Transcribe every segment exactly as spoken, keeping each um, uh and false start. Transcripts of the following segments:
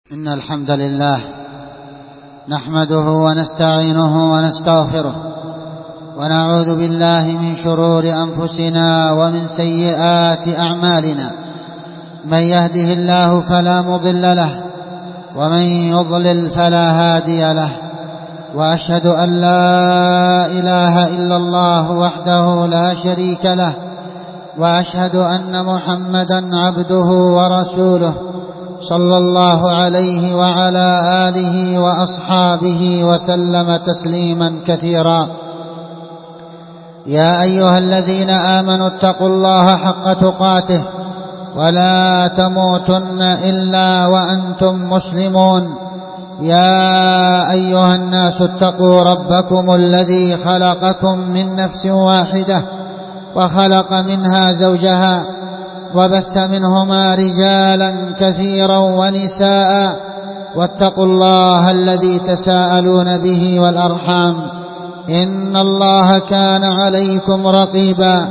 إن الحمد لله نحمده ونستعينه ونستغفره ونعوذ بالله من شرور أنفسنا ومن سيئات أعمالنا. من يهده الله فلا مضل له ومن يضلل فلا هادي له، وأشهد أن لا إله إلا الله وحده لا شريك له، وأشهد أن محمدا عبده ورسوله صلى الله عليه وعلى آله وأصحابه وسلم تسليما كثيرا. يا أيها الذين آمنوا اتقوا الله حق تقاته ولا تموتن إلا وأنتم مسلمون. يا أيها الناس اتقوا ربكم الذي خلقكم من نفس واحدة وخلق منها زوجها وبث منهما رجالا كثيرا ونساء، واتقوا الله الذي تساءلون به والأرحام إن الله كان عليكم رقيبا.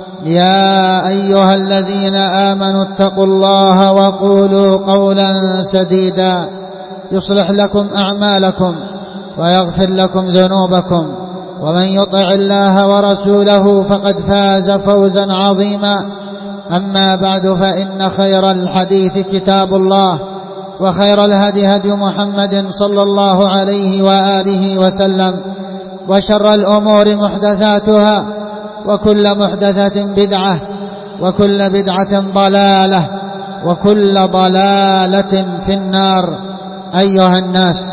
يا أيها الذين آمنوا اتقوا الله وقولوا قولا سديدا يصلح لكم أعمالكم ويغفر لكم ذنوبكم، ومن يطع الله ورسوله فقد فاز فوزا عظيما. أما بعد، فإن خير الحديث كتاب الله، وخير الهدي هدي محمد صلى الله عليه وآله وسلم، وشر الأمور محدثاتها، وكل محدثة بدعة، وكل بدعة ضلالة، وكل ضلالة في النار. أيها الناس،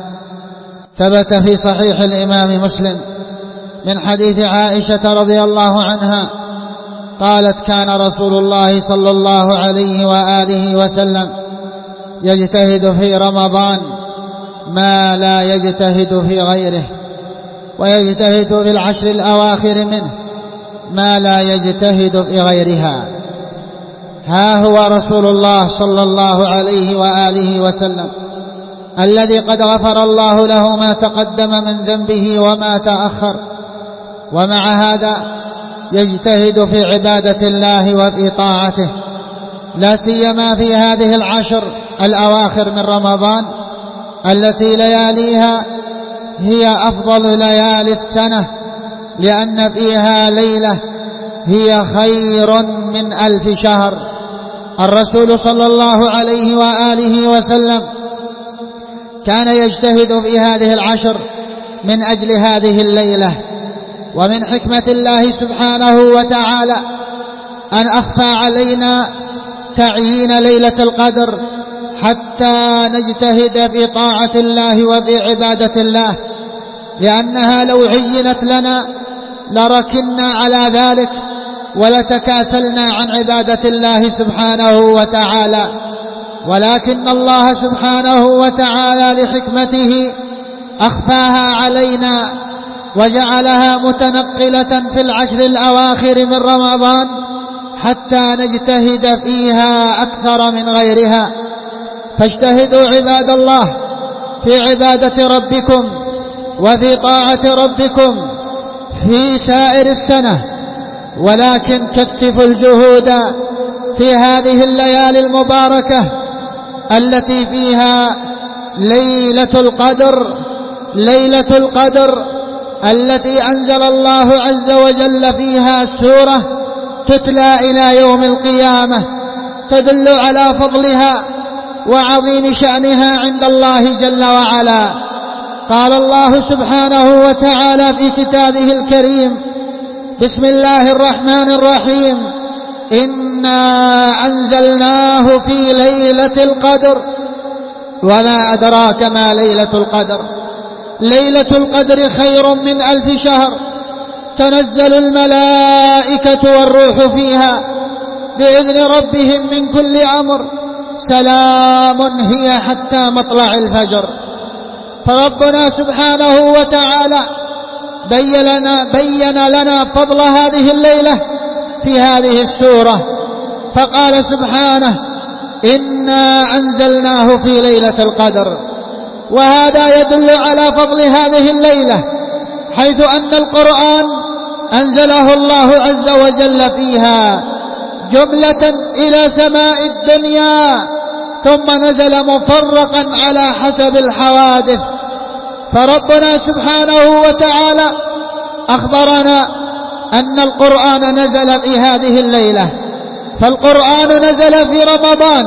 ثبت في صحيح الإمام مسلم من حديث عائشة رضي الله عنها قالت: كان رسول الله صلى الله عليه وآله وسلم يجتهد في رمضان ما لا يجتهد في غيره، ويجتهد في العشر الأواخر منه ما لا يجتهد في غيرها. ها هو رسول الله صلى الله عليه وآله وسلم الذي قد غفر الله له ما تقدم من ذنبه وما تأخر، ومع هذا يجتهد في عبادة الله وفي طاعته، لا سيما في هذه العشر الأواخر من رمضان التي لياليها هي أفضل ليالي السنة، لأن فيها ليلة هي خير من ألف شهر. الرسول صلى الله عليه وآله وسلم كان يجتهد في هذه العشر من أجل هذه الليلة. ومن حكمة الله سبحانه وتعالى أن أخفى علينا تعيين ليلة القدر حتى نجتهد في طاعة الله وفي عبادة الله، لأنها لو عينت لنا لركنا على ذلك ولتكاسلنا عن عبادة الله سبحانه وتعالى. ولكن الله سبحانه وتعالى لحكمته أخفاها علينا وجعلها متنقلة في العشر الأواخر من رمضان حتى نجتهد فيها أكثر من غيرها. فاجتهدوا عباد الله في عبادة ربكم وفي طاعة ربكم في سائر السنة، ولكن كثفوا الجهود في هذه الليالي المباركة التي فيها ليلة القدر، ليلة القدر التي أنزل الله عز وجل فيها سورة تتلى إلى يوم القيامة تدل على فضلها وعظيم شأنها عند الله جل وعلا. قال الله سبحانه وتعالى في كتابه الكريم: بسم الله الرحمن الرحيم: إنا أنزلناه في ليلة القدر وما أدراك ما ليلة القدر. ليلة القدر خير من ألف شهر، تنزل الملائكة والروح فيها بإذن ربهم من كل أمر، سلام هي حتى مطلع الفجر. فربنا سبحانه وتعالى بين لنا, بين لنا فضل هذه الليلة في هذه السورة، فقال سبحانه: إنا أنزلناه في ليلة القدر. وهذا يدل على فضل هذه الليلة، حيث أن القرآن أنزله الله عز وجل فيها جملة إلى سماء الدنيا ثم نزل مفرقا على حسب الحوادث. فربنا سبحانه وتعالى أخبرنا أن القرآن نزل في هذه الليلة، فالقرآن نزل في رمضان،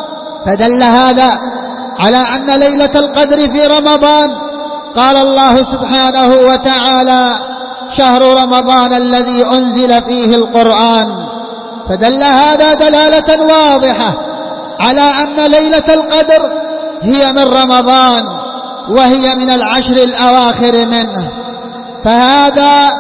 فدل هذا على أن ليلة القدر في رمضان. قال الله سبحانه وتعالى: شهر رمضان الذي أنزل فيه القرآن. فدل هذا دلالة واضحة على أن ليلة القدر هي من رمضان، وهي من العشر الأواخر منه. فهذا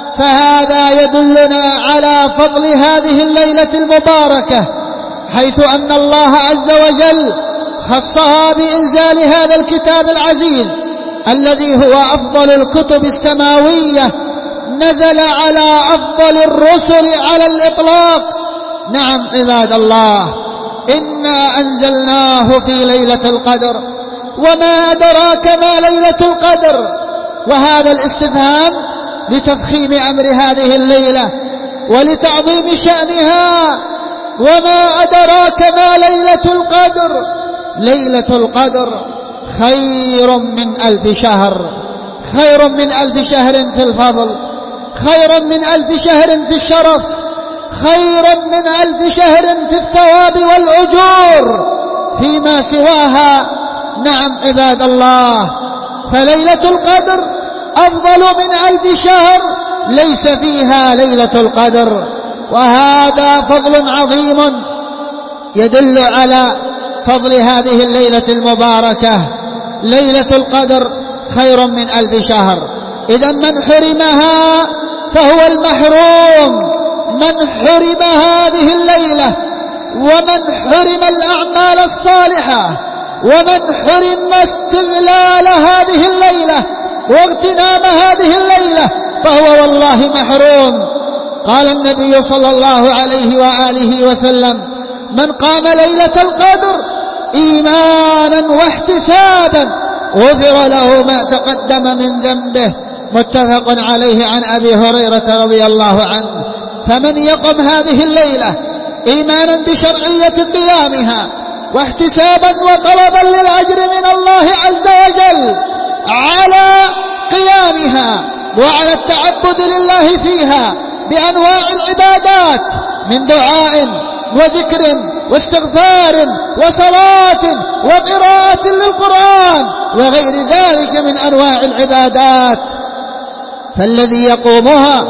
فهذا يدلنا على فضل هذه الليلة المباركة، حيث أن الله عز وجل خصها بإنزال هذا الكتاب العزيز الذي هو أفضل الكتب السماوية، نزل على أفضل الرسل على الإطلاق. نعم عباد الله، إنا أنزلناه في ليلة القدر، وما أدراك ما ليلة القدر. وهذا الاستفهام لتفخيم أمر هذه الليلة ولتعظيم شأنها. وما أدراك ما ليلة القدر؟ ليلة القدر خير من ألف شهر، خير من ألف شهر في الفضل، خير من ألف شهر في الشرف، خير من ألف شهر في الثواب والأجور فيما سواها. نعم عباد الله، فليلة القدر أفضل من ألف شهر ليس فيها ليلة القدر، وهذا فضل عظيم يدل على فضل هذه الليلة المباركة. ليلة القدر خير من ألف شهر، إذا من حرمها فهو المحروم. من حرم هذه الليلة، ومن حرم الأعمال الصالحة، ومن حرم استغلال هذه الليلة واغتنام هذه الليلة، فهو والله محروم. قال النبي صلى الله عليه وآله وسلم: من قام ليلة القدر إيمانا واحتسابا غفر له ما تقدم من ذنبه. متفق عليه عن أبي هريرة رضي الله عنه. فمن يقم هذه الليلة إيمانا بشرعية قيامها واحتسابا وطلبا للأجر من الله عز وجل على قيامها وعلى التعبد لله فيها بأنواع العبادات من دعاء وذكر واستغفار وصلاة وقراءة للقرآن وغير ذلك من أنواع العبادات، فالذي يقومها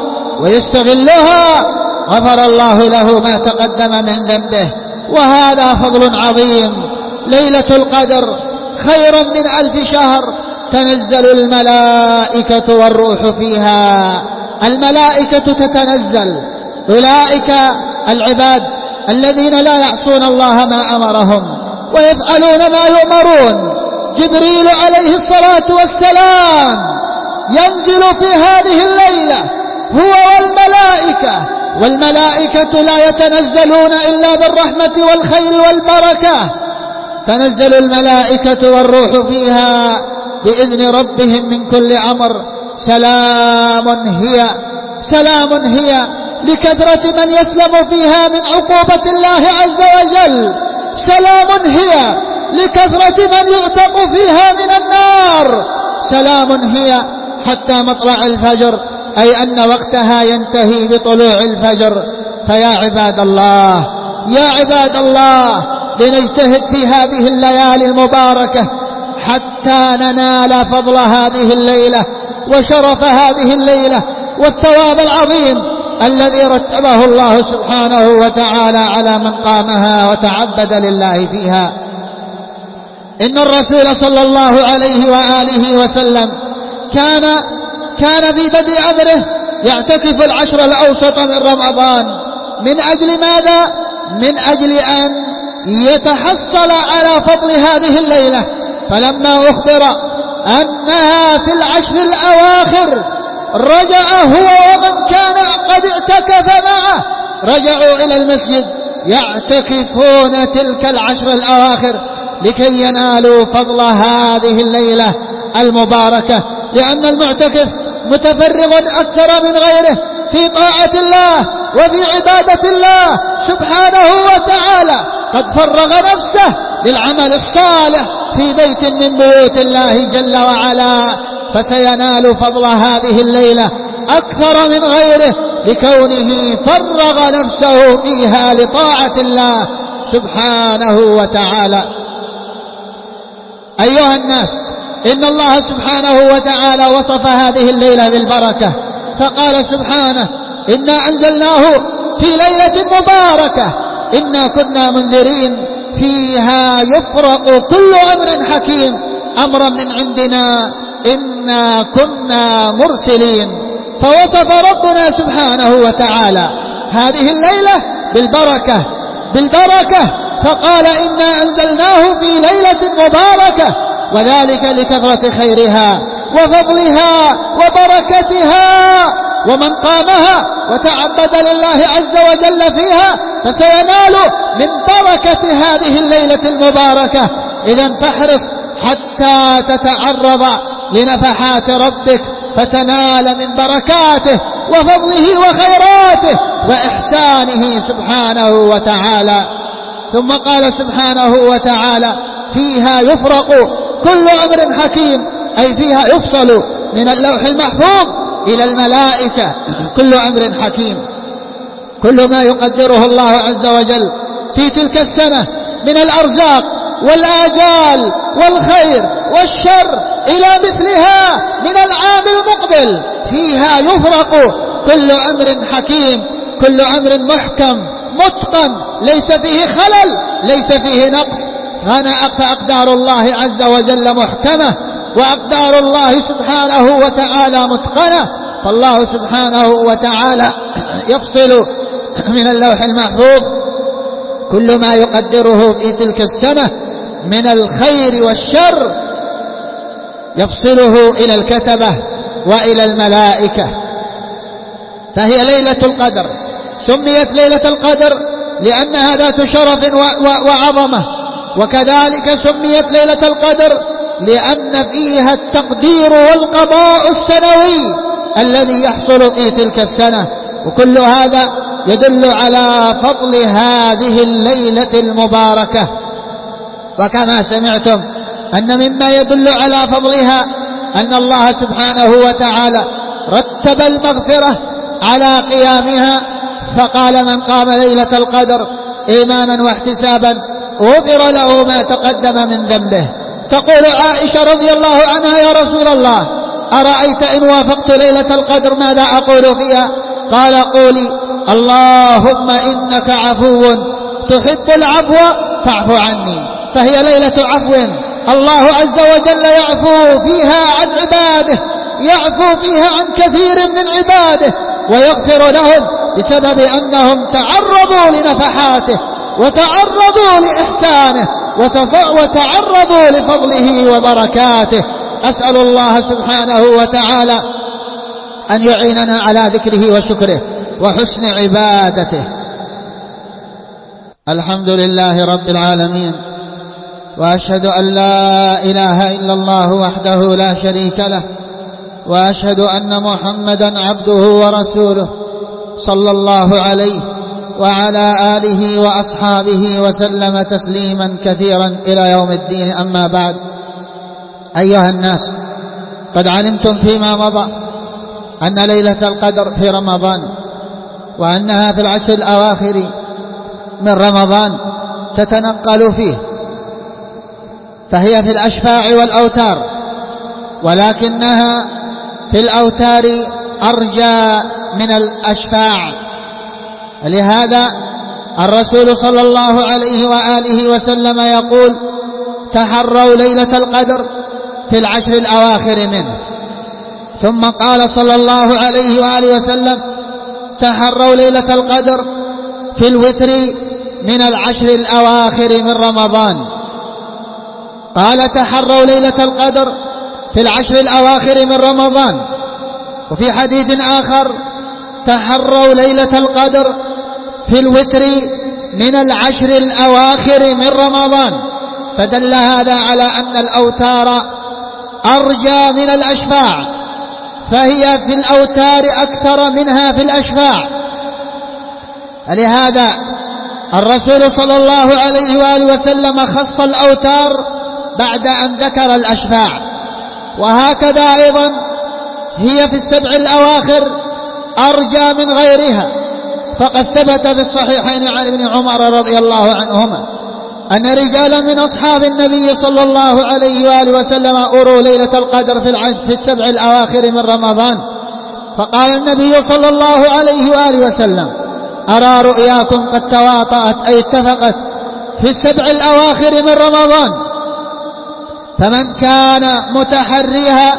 ويستغلها غفر الله له ما تقدم من ذنبه، وهذا فضل عظيم. ليلة القدر خير من ألف شهر، تنزل الملائكة والروح فيها. الملائكة تتنزل، أولئك العباد الذين لا يعصون الله ما أمرهم ويفعلون ما يؤمرون. جبريل عليه الصلاة والسلام ينزل في هذه الليلة هو والملائكة، والملائكة لا يتنزلون إلا بالرحمة والخير والبركة. تنزل الملائكة والروح فيها بإذن ربهم من كل أمر. سلام هي سلام هي لكثرة من يسلم فيها من عقوبة الله عز وجل. سلام هي لكثرة من يعتق فيها من النار. سلام هي حتى مطلع الفجر، أي أن وقتها ينتهي بطلوع الفجر. فيا عباد الله يا عباد الله لنجتهد في هذه الليالي المباركة حتى ننال فضل هذه الليلة وشرف هذه الليلة والثواب العظيم الذي رتبه الله سبحانه وتعالى على من قامها وتعبد لله فيها. إن الرسول صلى الله عليه وآله وسلم كان كان في بدء أمره يعتكف العشر الأوسط من رمضان. من أجل ماذا؟ من أجل أن يتحصل على فضل هذه الليلة. فلما أخبر أنها في العشر الأواخر رجع هو ومن كان قد اعتكف معه، رجعوا إلى المسجد يعتكفون تلك العشر الأواخر لكي ينالوا فضل هذه الليلة المباركة، لأن المعتكف متفرغ أكثر من غيره في طاعة الله وفي عبادة الله سبحانه وتعالى. قد فرغ نفسه للعمل الصالح في بيت من بيوت الله جل وعلا، فسينال فضل هذه الليلة أكثر من غيره لكونه فرغ نفسه فيها لطاعة الله سبحانه وتعالى. أيها الناس، إن الله سبحانه وتعالى وصف هذه الليلة بالبركة، فقال سبحانه: إنا أنزلناه في ليلة مباركة إنا كنا منذرين فيها يفرق كل أمر حكيم أمرا من عندنا إنا كنا مرسلين. فوصف ربنا سبحانه وتعالى هذه الليلة بالبركة بالبركة فقال: إنا أنزلناه في ليلة مباركة، وذلك لكثرة خيرها وفضلها وبركتها، ومن قامها وتعبد لله عز وجل فيها فسينال من بركة هذه الليلة المباركة. إذن فاحرص حتى تتعرض لنفحات ربك فتنال من بركاته وفضله وخيراته وإحسانه سبحانه وتعالى. ثم قال سبحانه وتعالى: فيها يفرق كل أمر حكيم، أي فيها يفصل من اللوح المحفوظ إلى الملائكة كل أمر حكيم، كل ما يقدره الله عز وجل في تلك السنة من الأرزاق والآجال والخير والشر إلى مثلها من العام المقبل، فيها يفرق كل أمر حكيم، كل أمر محكم متقن ليس فيه خلل ليس فيه نقص. فأقدار الله عز وجل محكمة وأقدار الله سبحانه وتعالى متقنة، فالله سبحانه وتعالى يفصل من اللوح المحفوظ كل ما يقدره في تلك السنة من الخير والشر، يفصله إلى الكتبة وإلى الملائكة. فهي ليلة القدر، سميت ليلة القدر لأنها ذات شرف وعظمة، وكذلك سميت ليلة القدر لأن فيها التقدير والقضاء السنوي الذي يحصل في تلك السنة، وكل هذا يدل على فضل هذه الليلة المباركة. وكما سمعتم أن مما يدل على فضلها أن الله سبحانه وتعالى رتب المغفرة على قيامها، فقال: من قام ليلة القدر إيمانا واحتسابا غفر له ما تقدم من ذنبه. تقول عائشة رضي الله عنها: يا رسول الله، أرأيت إن وافقت ليلة القدر ماذا أقول فيها؟ قال: قولي: اللهم إنك عفو تحب العفو فاعف عني. فهي ليلة عفو، الله عز وجل يعفو فيها عن عباده، يعفو فيها عن كثير من عباده ويغفر لهم بسبب أنهم تعرضوا لنفحاته وتعرضوا لإحسانه وتعرضوا لفضله وبركاته. أسأل الله سبحانه وتعالى أن يعيننا على ذكره وشكره وحسن عبادته. الحمد لله رب العالمين، وأشهد أن لا إله إلا الله وحده لا شريك له، وأشهد أن محمدا عبده ورسوله صلى الله عليه وعلى آله وأصحابه وسلم تسليما كثيرا إلى يوم الدين. أما بعد، أيها الناس، قد علمتم فيما مضى أن ليلة القدر في رمضان، وأنها في العشر الأواخر من رمضان تتنقل فيه، فهي في الأشفاع والأوتار، ولكنها في الأوتار أرجى من الأشفاع. لهذا الرسول صلى الله عليه وآله وسلم يقول: تحروا ليلة القدر في العشر الأواخر منه. ثم قال صلى الله عليه وآله وسلم: تحروا ليلة القدر في الوتر من العشر الأواخر من رمضان. قال: تحروا ليلة القدر في العشر الأواخر من رمضان. وفي حديث آخر: تحروا ليلة القدر في الوتر من العشر الأواخر من رمضان. فدل هذا على أن الأوتار أرجى من الأشفاع، فهي في الأوتار أكثر منها في الأشفاع. لهذا الرسول صلى الله عليه وآله وسلم خص الأوتار بعد أن ذكر الأشفاع، وهكذا أيضا هي في السبع الأواخر أرجى من غيرها. فقد ثبت في الصحيحين عن ابن عمر رضي الله عنهما أن رجالا من أصحاب النبي صلى الله عليه وآله وسلم أروا ليلة القدر في السبع الأواخر من رمضان، فقال النبي صلى الله عليه وآله وسلم: أرى رؤياكم قد تواطأت أي اتفقت في السبع الأواخر من رمضان، فمن كان متحريها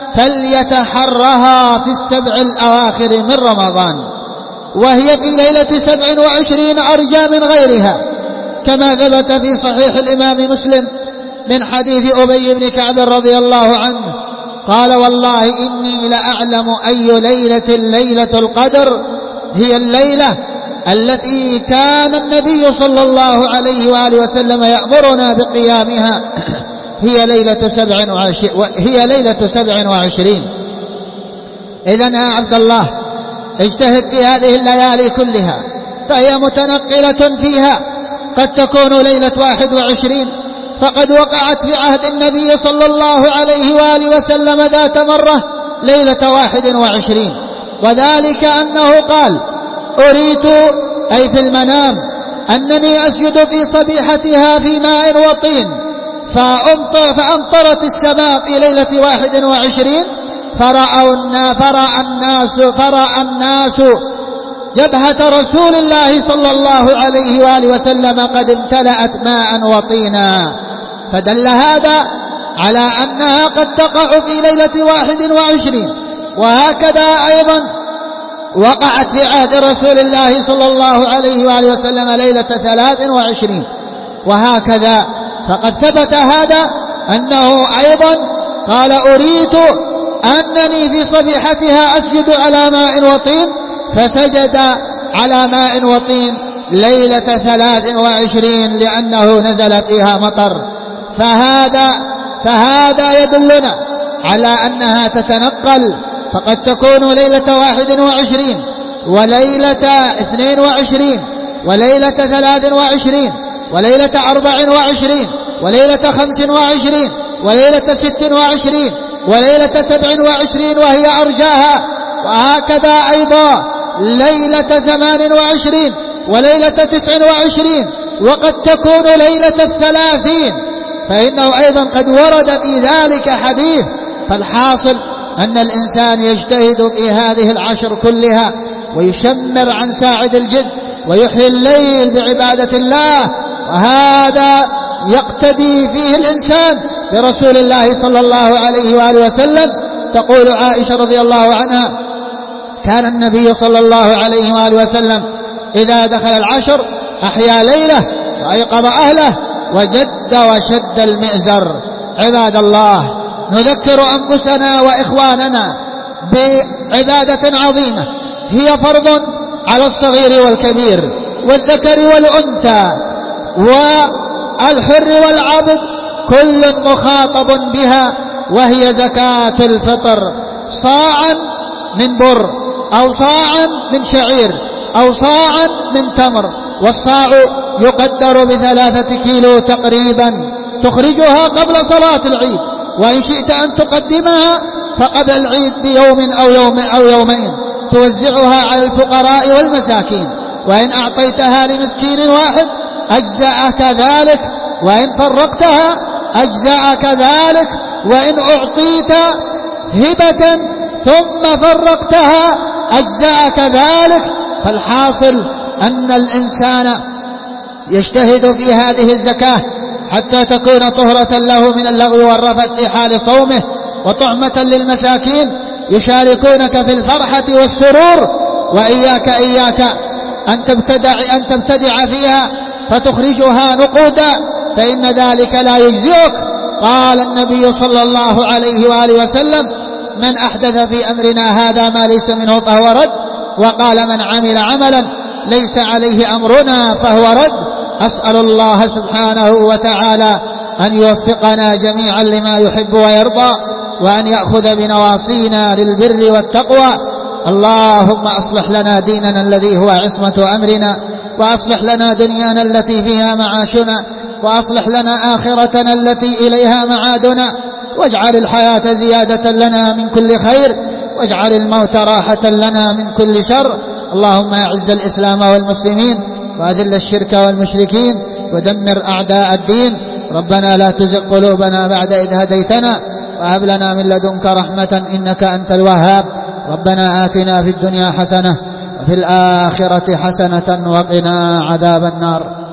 فليتحرها في السبع الأواخر من رمضان، وهي في ليلة سبع وعشرين أرجى من غيرها، كما ثبت في صحيح الإمام مسلم من حديث أبي بن كعب رضي الله عنه قال: والله إني لأعلم أي ليلة ليلة القدر هي الليلة التي كان النبي صلى الله عليه وآله وسلم يأمرنا بقيامها، هي ليلة سبع وعشرين هي ليلة سبع وعشرين. إذن يا عبد الله اجتهد في هذه الليالي كلها، فهي متنقلة فيها، قد تكون ليلة واحد وعشرين، فقد وقعت في عهد النبي صلى الله عليه وآله وسلم ذات مرة ليلة واحد وعشرين، وذلك أنه قال: أريت أي في المنام أنني أسجد في صبيحتها في ماء وطين، فأمطرت السماء في ليلة واحد وعشرين، فرأى الناس فرأى الناس جبهة رسول الله صلى الله عليه وآله وسلم قد امتلأت ماء وطينا، فدل هذا على أنها قد تقع في ليلة واحد وعشرين. وهكذا أيضا وقعت في عهد رسول الله صلى الله عليه وآله وسلم ليلة ثلاث وعشرين، وهكذا فقد ثبت هذا أنه أيضا قال: أريت أنني في صبيحتها أسجد على ماء وطين، فسجد على ماء وطين ليلة ثلاث وعشرين لأنه نزل فيها مطر. فهذا فهذا يدلنا على أنها تتنقل، فقد تكون ليلة واحد وعشرين وليلة اثنين وعشرين وليلة ثلاث وعشرين وليلة أربع وعشرين وليلة خمس وعشرين وليلة ست وعشرين وليلة سبع وعشرين وهي أرجاها، وهكذا أيضا ليلة ثمان وعشرين وليلة تسع وعشرين، وقد تكون ليلة الثلاثين، فإنه أيضا قد ورد في ذلك حديث. فالحاصل أن الإنسان يجتهد في هذه العشر كلها ويشمر عن ساعد الجد ويحيي الليل بعبادة الله، وهذا يقتدي فيه الإنسان برسول الله صلى الله عليه وآله وسلم. تقول عائشة رضي الله عنها: كان النبي صلى الله عليه وآله وسلم إذا دخل العشر أحيا ليلة وأيقظ أهله وجد وشد المئزر. عباد الله، نذكر أنفسنا وإخواننا بعبادة عظيمة هي فرض على الصغير والكبير والذكر والأنثى والحر والعبد، كل مخاطب بها، وهي زكاة الفطر، صاعا من بر أو صاعا من شعير أو صاعا من تمر، والصاع يقدر بثلاثة كيلو تقريبا، تخرجها قبل صلاة العيد، وإن شئت أن تقدمها فقبل العيد بيوم أو يوم أو يومين، توزعها على الفقراء والمساكين، وإن أعطيتها لمسكين واحد أجزأك ذلك، وإن فرقتها أجزأك ذلك، وإن أعطيت هبة ثم فرقتها أجزأك ذلك. فالحاصل أن الإنسان يجتهد في هذه الزكاة حتى تكون طهرة له من اللغو والرفث في حال صومه، وطعمة للمساكين يشاركونك في الفرحة والسرور. وإياك إياك أن تبتدع, أن تبتدع فيها فتخرجها نقودا، فإن ذلك لا يجزئك. قال النبي صلى الله عليه وآله وسلم: من أحدث في أمرنا هذا ما ليس منه فهو رد، وقال: من عمل عملا ليس عليه أمرنا فهو رد. أسأل الله سبحانه وتعالى أن يوفقنا جميعا لما يحب ويرضى، وأن يأخذ بنواصينا للبر والتقوى. اللهم أصلح لنا ديننا الذي هو عصمة أمرنا، وأصلح لنا دنيانا التي فيها معاشنا، وأصلح لنا آخرتنا التي إليها معادنا، واجعل الحياة زيادة لنا من كل خير، واجعل الموت راحة لنا من كل شر. اللهم أعز الإسلام والمسلمين، وأذل الشرك والمشركين، ودمر أعداء الدين. ربنا لا تزغ قلوبنا بعد إذ هديتنا، وهب لنا من لدنك رحمة إنك أنت الوهاب. ربنا آتنا في الدنيا حسنة وفي الآخرة حسنة وقنا عذاب النار.